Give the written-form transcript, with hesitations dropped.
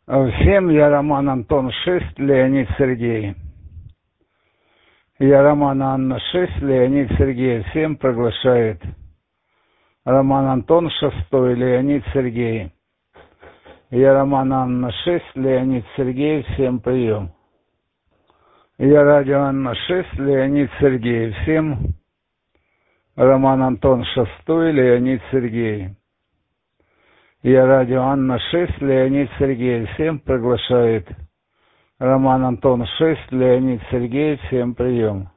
Всем, я Роман Антон 6, Леонид Сергей. Я Роман Анна 6, Леонид Сергей. Всем приглашает. Роман Антон 6, Леонид Сергей. Я Роман Анна 6, Леонид Сергей. Всем прием. Я радио Анна 6, Леонид Сергей. Всем Роман Антон 6, Леонид Сергей. Я радио Анна 6, Леонид Сергей. Всем приглашает. Роман Антон 6, Леонид Сергей. Всем прием.